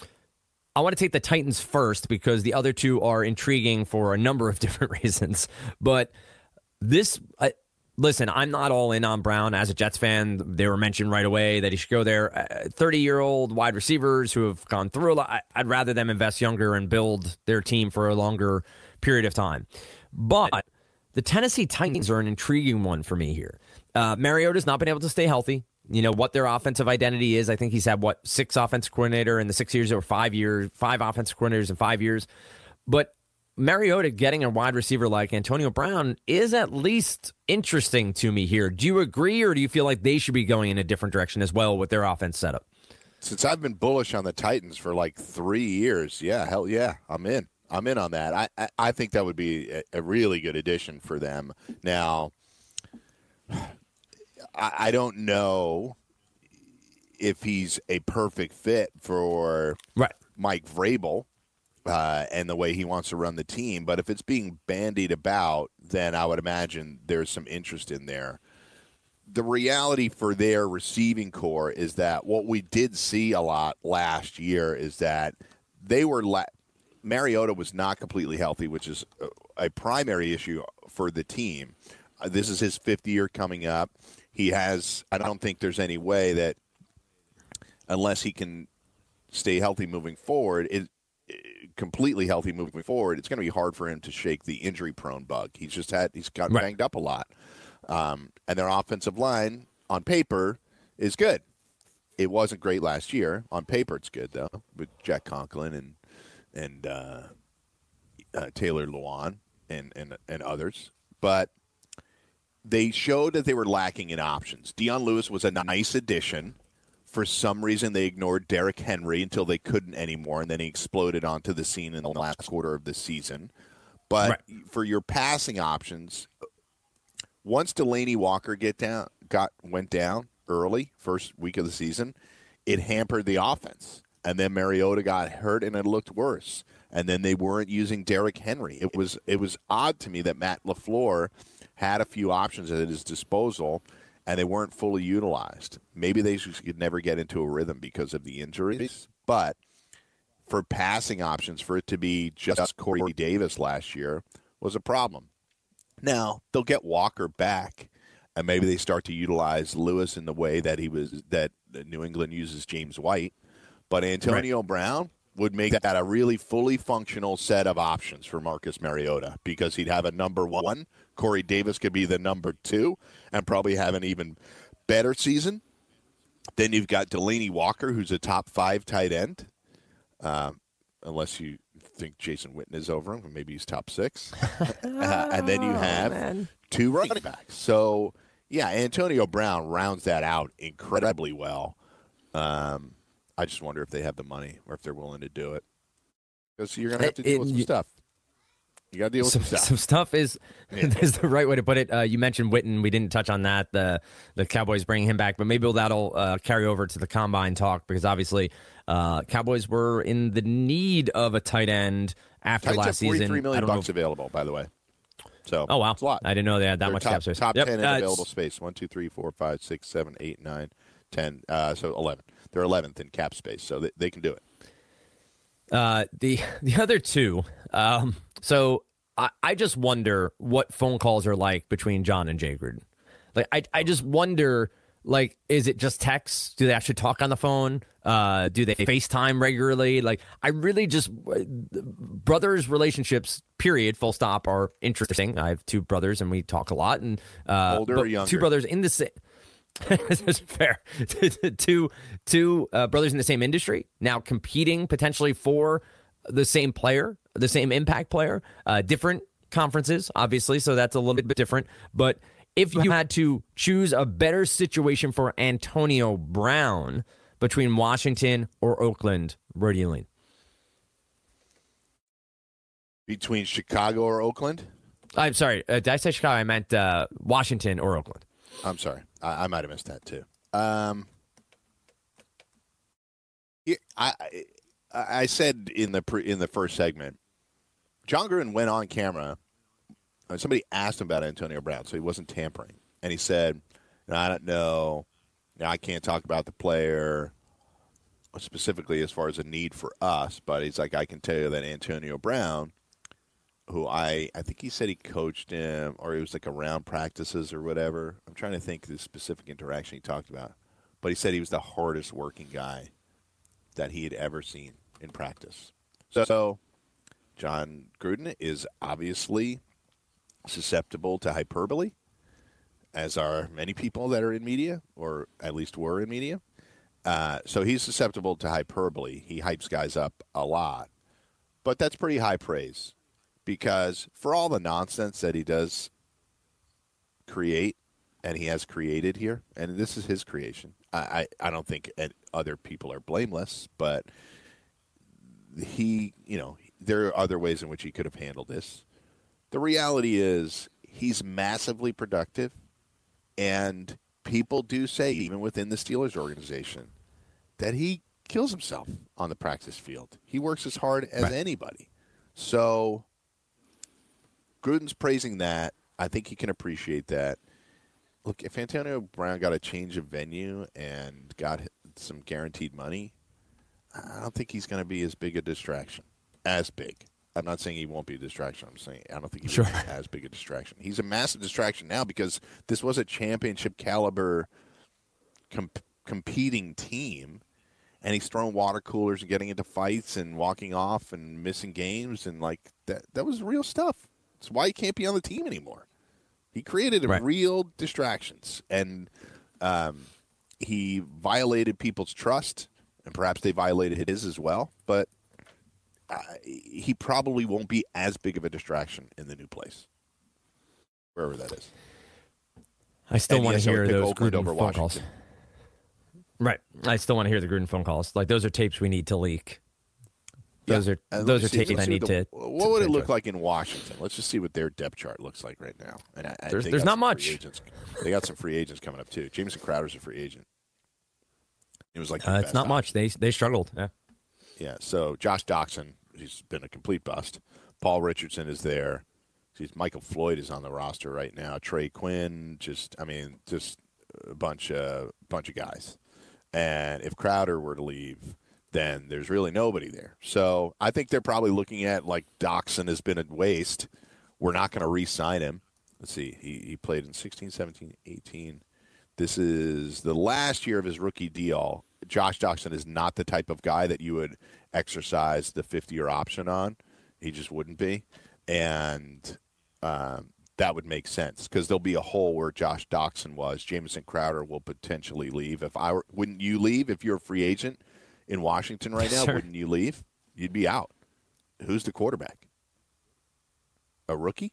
I want to take the Titans first because the other two are intriguing for a number of different reasons. But this, uh, listen, I'm not all in on Brown. As a Jets fan, they were mentioned right away that he should go there. thirty-year-old wide receivers who have gone through a lot. I'd rather them invest younger and build their team for a longer period of time. But the Tennessee Titans are an intriguing one for me here. Uh, Mariota's not been able to stay healthy. You know, what their offensive identity is. I think he's had, what, six offensive coordinator in the six years or five years, five offensive coordinators in five years. But Mariota getting a wide receiver like Antonio Brown is at least interesting to me here. Do you agree, or do you feel like they should be going in a different direction as well with their offense setup? Since I've been bullish on the Titans for like three years, yeah, hell yeah, I'm in. I'm in on that. I, I, I think that would be a, a really good addition for them. Now, I don't know if he's a perfect fit for right. Mike Vrabel uh, and the way he wants to run the team. But if it's being bandied about, then I would imagine there's some interest in there. The reality for their receiving core is that what we did see a lot last year is that they were la- Mariota was not completely healthy, which is a primary issue for the team. Uh, this is his fifth year coming up. He has, I don't think there's any way that unless he can stay healthy moving forward, it, it, completely healthy moving forward, it's going to be hard for him to shake the injury-prone bug. He's just had, he's gotten right. banged up a lot. Um, and their offensive line, on paper, is good. It wasn't great last year. On paper, it's good, though, with Jack Conklin and and uh, uh, Taylor Lewan and, and, and others. But they showed that they were lacking in options. Dion Lewis was a nice addition. For some reason, they ignored Derrick Henry until they couldn't anymore, and then he exploded onto the scene in the last quarter of the season. But right. for your passing options, once Delaney Walker get down, got went down early, first week of the season, it hampered the offense. And then Mariota got hurt, and it looked worse. And then they weren't using Derrick Henry. It was it was odd to me that Matt LaFleur had a few options at his disposal, and they weren't fully utilized. Maybe they just could never get into a rhythm because of the injuries. But for passing options, for it to be just Corey Davis last year was a problem. Now, they'll get Walker back, and maybe they start to utilize Lewis in the way that he was that New England uses James White. But Antonio right. Brown, would make that a really fully functional set of options for Marcus Mariota because he'd have a number one. Corey Davis could be the number two and probably have an even better season. Then you've got Delaney Walker, who's a top five tight end, um, unless you think Jason Witten is over him, maybe he's top six. uh, and then you have oh, two running backs. So, yeah, Antonio Brown rounds that out incredibly well. Um, I just wonder if they have the money or if they're willing to do it. Because you're going to have to deal it, with some you, stuff. You got to deal with some, some stuff. Some stuff is, yeah. is the right way to put it. Uh, you mentioned Witten. We didn't touch on that. The the Cowboys bringing him back. But maybe that'll uh, carry over to the Combine talk because obviously uh, Cowboys were in the need of a tight end after Tight last season. forty-three million bucks know. available, by the way. So, oh, wow. It's a lot. I didn't know they had that They're much top, cap space. Top yep. ten in uh, available space. One, two, three, four, five, six, seven, eight, nine, ten. Uh, so eleven. They're eleventh in cap space, so they, they can do it. Uh, the the other two, um, so I, I just wonder what phone calls are like between John and Jay Gruden. Like, I I just wonder, like, is it just texts? Do they actually talk on the phone? Uh, do they FaceTime regularly? Like, I really just brothers' relationships, period, full stop, are interesting. I have two brothers, and we talk a lot. And uh, older or younger? Two brothers in the same. That's fair. two two uh, brothers in the same industry now competing potentially for the same player, the same impact player, uh, different conferences, obviously, so that's a little bit different. But if you had to choose a better situation for Antonio Brown between Washington or Oakland, where do you lean? Between Chicago or Oakland? I'm sorry. Uh, did I say Chicago? I meant uh, Washington or Oakland. I'm sorry. I, I might have missed that too. Um, I, I I said in the pre, in the first segment, John Gruden went on camera. And somebody asked him about Antonio Brown, so he wasn't tampering, and he said, "I don't know. I can't talk about the player specifically as far as a need for us, but he's like, I can tell you that Antonio Brown." Who I, I think he said he coached him, or he was like around practices or whatever. I'm trying to think of the specific interaction he talked about. But he said he was the hardest working guy that he had ever seen in practice. So John Gruden is obviously susceptible to hyperbole, as are many people that are in media, or at least were in media. Uh, so he's susceptible to hyperbole. He hypes guys up a lot. But that's pretty high praise. Because for all the nonsense that he does create, and he has created here, and this is his creation, I, I, I don't think other people are blameless, but he, you know, there are other ways in which he could have handled this. The reality is he's massively productive, and people do say, even within the Steelers organization, that he kills himself on the practice field. He works as hard as right. anybody. So Gruden's praising that. I think he can appreciate that. Look, if Antonio Brown got a change of venue and got some guaranteed money, I don't think he's going to be as big a distraction. As big. I'm not saying he won't be a distraction. I'm saying I don't think he's sure. as big a distraction. He's a massive distraction now because this was a championship caliber comp- competing team, and he's throwing water coolers and getting into fights and walking off and missing games, and like that. That was real stuff. That's why he can't be on the team anymore. He created right. real distractions, and um, he violated people's trust, and perhaps they violated his as well. But uh, he probably won't be as big of a distraction in the new place, wherever that is. I still and want to hear those Oakland Gruden over phone Washington. calls. Right. I still want to hear the Gruden phone calls. Like, those are tapes we need to leak. Those yeah. are those are see, tapes I need the, to. What would to it look like in Washington? Let's just see what their depth chart looks like right now. And I, there's there's not much. They got some free agents coming up too. Jameson Crowder's a free agent. It was like uh, it's not option. much. They they struggled. Yeah. Yeah. So Josh Doxson, he's been a complete bust. Paul Richardson is there. He's, Michael Floyd is on the roster right now. Trey Quinn, just I mean, just a bunch of bunch of guys. And if Crowder were to leave, then there's really nobody there. So I think they're probably looking at, like, Doxson has been a waste. We're not going to re-sign him. Let's see. He he played in sixteen, seventeen, eighteen. This is the last year of his rookie deal Josh Doctson is not the type of guy that you would exercise the fifth-year option on. He just wouldn't be. And um, that would make sense because there'll be a hole where Josh Doctson was. Jamison Crowder will potentially leave. If I were, wouldn't you leave if you're a free agent in Washington right now? Sure. Wouldn't you leave? You'd be out. Who's the quarterback? A rookie?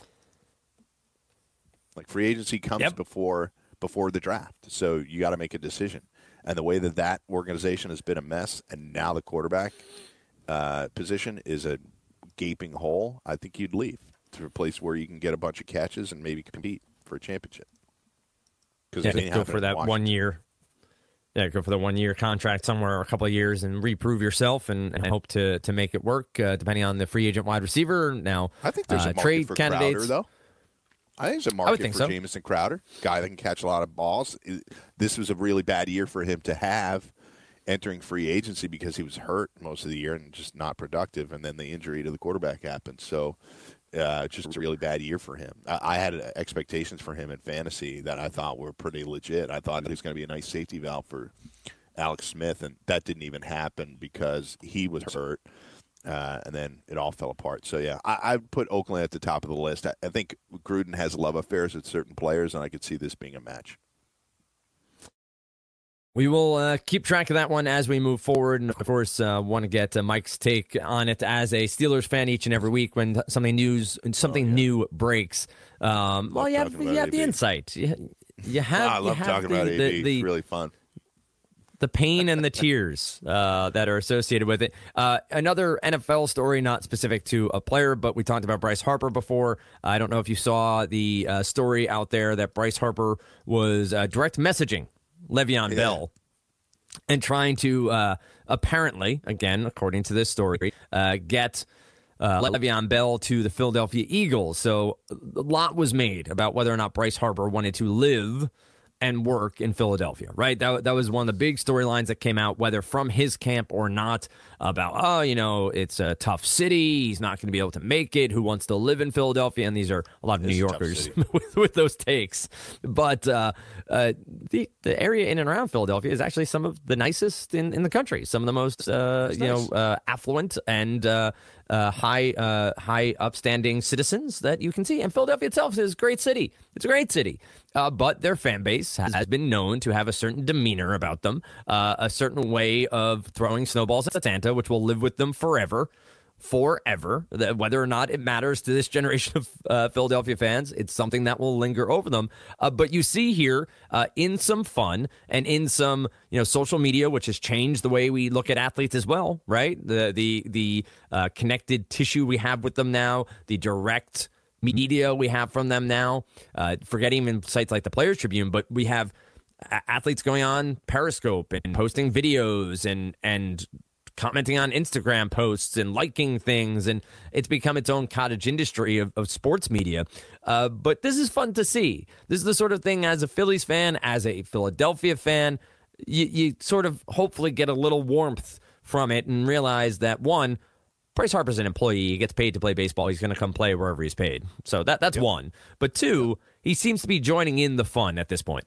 Like free agency comes Yep. before before the draft, so you got to make a decision. And the way that that organization has been a mess, and now the quarterback uh, position is a gaping hole, I think you'd leave to a place where you can get a bunch of catches and maybe compete for a championship. Yeah, go for that one year. Yeah, go for the one year contract somewhere, a couple of years, and reprove yourself, and, and hope to to make it work. Uh, depending on the free agent wide receiver. Now, I think there's uh, a market trade for candidates. Crowder, though. I think there's a market think for so. Jamison Crowder, guy that can catch a lot of balls. This was a really bad year for him to have entering free agency because he was hurt most of the year and just not productive, and then the injury to the quarterback happened. So uh, just a really bad year for him. I, I had expectations for him in fantasy that I thought were pretty legit. I thought he was going to be a nice safety valve for Alex Smith, and that didn't even happen because he was hurt. Uh, and then it all fell apart. So, yeah, I, I put Oakland at the top of the list. I, I think Gruden has love affairs with certain players, and I could see this being a match. We will uh, keep track of that one as we move forward. And, of course, uh, want to get uh, Mike's take on it as a Steelers fan each and every week when something news, something oh, yeah. new breaks. Um, well, you have, you have the insight. You, you have, oh, I love you have talking the, about A B. The, the, it's really fun. The pain and the tears uh, that are associated with it. Uh, another N F L story, not specific to a player, but we talked about Bryce Harper before. I don't know if you saw the uh, story out there that Bryce Harper was uh, direct messaging Le'Veon yeah. Bell and trying to uh, apparently, again, according to this story, uh, get uh, Le'Veon Bell to the Philadelphia Eagles. So a lot was made about whether or not Bryce Harper wanted to live and work in Philadelphia, right? That, that was one of the big storylines that came out, whether from his camp or not, about, oh, you know, it's a tough city. He's not going to be able to make it. Who wants to live in Philadelphia? And these are a lot of New Yorkers with, with those takes. But uh, uh, the the area in and around Philadelphia is actually some of the nicest in, in the country. Some of the most, uh, you nice. know, uh, affluent and uh, uh, high, uh, high upstanding citizens that you can see. And Philadelphia itself is a great city. It's a great city. Uh, but their fan base has been known to have a certain demeanor about them, uh, a certain way of throwing snowballs at Santa, which will live with them forever, forever. Whether or not it matters to this generation of uh, Philadelphia fans, it's something that will linger over them. Uh, but you see here, uh, in some fun and in some, you know, social media, which has changed the way we look at athletes as well, right? The the the uh, connected tissue we have with them now, the direct media we have from them now, uh, forget even sites like the Players Tribune, but we have a- athletes going on Periscope and posting videos and and commenting on Instagram posts and liking things, and it's become its own cottage industry of, of sports media. Uh, but this is fun to see. This is the sort of thing, as a Phillies fan, as a Philadelphia fan, you, you sort of hopefully get a little warmth from it and realize that, one, Bryce Harper's an employee. He gets paid to play baseball. He's going to come play wherever he's paid. So that that's yep. one. But two, he seems to be joining in the fun at this point.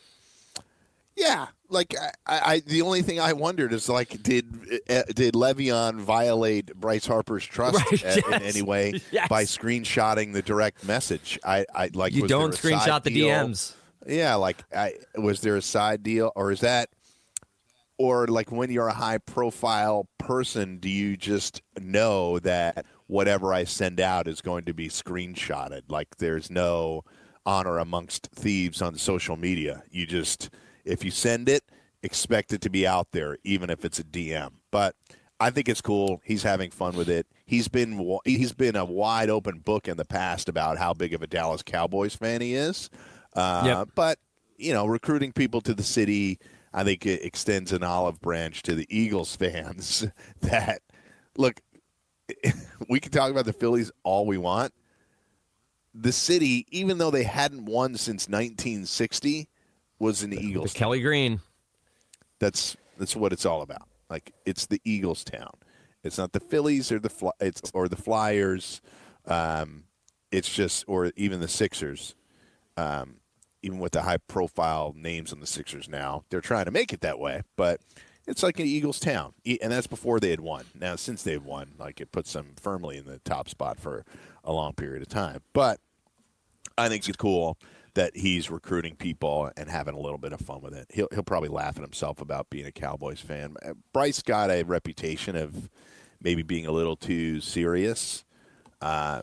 Yeah, like I, I the only thing I wondered is, like, did uh, did Le'Veon violate Bryce Harper's trust right, uh, yes, in any way yes. by screenshotting the direct message? I, I like you was don't there a screenshot the deal? D Ms. Yeah, like I, was there a side deal, or is that? Or, like, when you're a high-profile person, do you just know that whatever I send out is going to be screenshotted? Like, there's no honor amongst thieves on social media. You just, if you send it, expect it to be out there, even if it's a D M. But I think it's cool. He's having fun with it. He's been he's been a wide-open book in the past about how big of a Dallas Cowboys fan he is. Uh, yep. But, you know, recruiting people to the city, I think it extends an olive branch to the Eagles fans that, look, we can talk about the Phillies all we want. The city, even though they hadn't won since nineteen sixty, was an Eagles town. Kelly Green. That's that's what it's all about. Like, it's the Eagles town. It's not the Phillies or the Fly, it's or the Flyers. Um, it's just, or even the Sixers. Um, even with the high-profile names on the Sixers now, they're trying to make it that way. But it's like an Eagles town, and that's before they had won. Now, since they've won, like it puts them firmly in the top spot for a long period of time. But I think it's cool that he's recruiting people and having a little bit of fun with it. He'll he'll probably laugh at himself about being a Cowboys fan. Bryce got a reputation of maybe being a little too serious. Uh,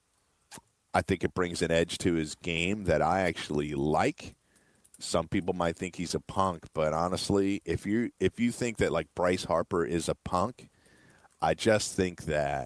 I think it brings an edge to his game that I actually like. Some people might think he's a punk, but honestly, if you if you think that like Bryce Harper is a punk, I just think that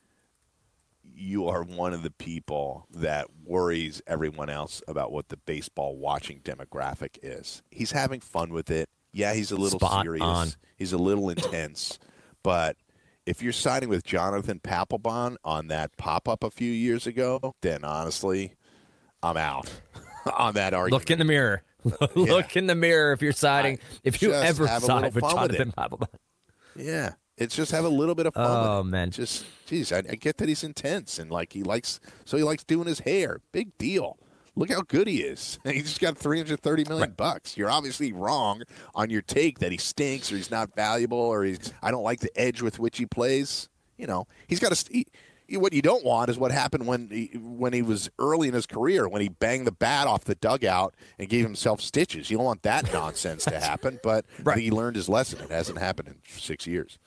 you are one of the people that worries everyone else about what the baseball watching demographic is. He's having fun with it. Yeah, he's a little Spot serious. on. He's a little intense. But if you're siding with Jonathan Papelbon on that pop-up a few years ago, then honestly, I'm out on that argument. Look in the mirror. Look Yeah. in the mirror if you're siding. I if you just ever have a side little with fun with Jonathan it. Papelbon. Yeah. It's just have a little bit of fun Oh, with it. man. Just, geez, I, I get that he's intense and like he likes, so he likes doing his hair. Big deal. Look how good he is. He just got three hundred thirty million bucks. You're obviously wrong on your take that he stinks or he's not valuable or he's, I don't like the edge with which he plays. You know, he's got to, he, what you don't want is what happened when he, when he was early in his career, when he banged the bat off the dugout and gave himself stitches. You don't want that nonsense to happen, but Right. I think he learned his lesson. It hasn't happened in six years.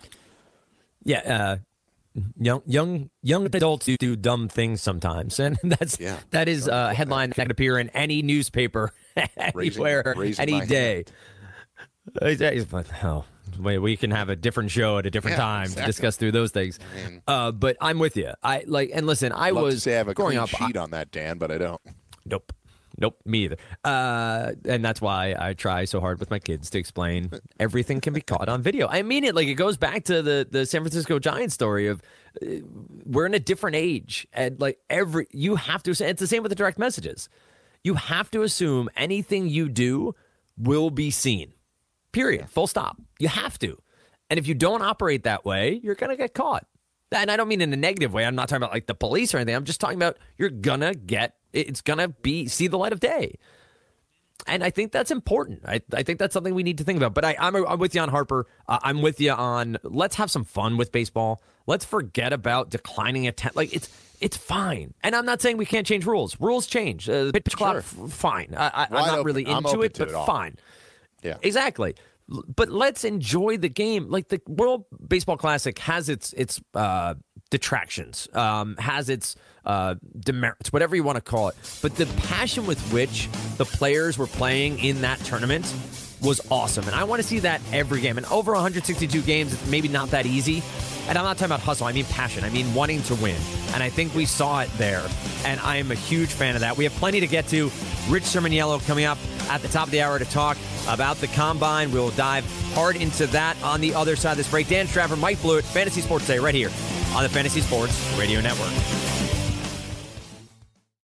Yeah, uh, young young young adults do, do dumb things sometimes, and that's Yeah. that is a headline that could appear in any newspaper anywhere, raising any my day. Exactly. But, oh, we we can have a different show at a different Yeah, time exactly. to discuss through those things. Uh, but I'm with you. I like and listen. I Love was to say I have a growing clean up. sheet I, on that, Dan, but I don't. Nope. Nope, me either. Uh, and that's why I try so hard with my kids to explain everything can be caught on video. I mean it. Like, it goes back to the, the San Francisco Giants story of uh, we're in a different age. And, like, every you have to – it's the same with the direct messages. You have to assume anything you do will be seen, period, full stop. You have to. And if you don't operate that way, you're going to get caught. And I don't mean in a negative way. I'm not talking about, like, the police or anything. I'm just talking about you're going to get – it's going to be see the light of day. And I think that's important. I, I think that's something we need to think about. But I, I'm, I'm with you on Harper. Uh, I'm with you on let's have some fun with baseball. Let's forget about declining attempt. Like, it's it's fine. And I'm not saying we can't change rules. Rules change. Uh, the pitch clock, f- fine. I, I, I'm Wide not open. really I'm into open it, to but it all. fine. Yeah. Exactly. L- But let's enjoy the game. Like, the World Baseball Classic has its its uh, detractions, um, has its uh, demerits, whatever you want to call it. But the passion with which the players were playing in that tournament was awesome. And I want to see that every game. And over one hundred sixty-two games, it's maybe not that easy. And I'm not talking about hustle. I mean passion. I mean wanting to win. And I think we saw it there. And I am a huge fan of that. We have plenty to get to. Rich Sermoniello coming up at the top of the hour to talk about the Combine. We'll dive hard into that on the other side of this break. Dan Stratford, Mike Blewett, Fantasy Sports Day right here on the Fantasy Sports Radio Network.